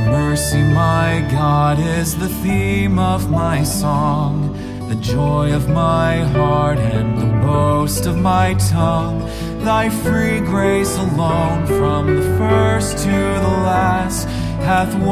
mercy, my God, is the theme of my song, the joy of my heart and the boast of my tongue. Thy free grace alone, from the first to the last, hath won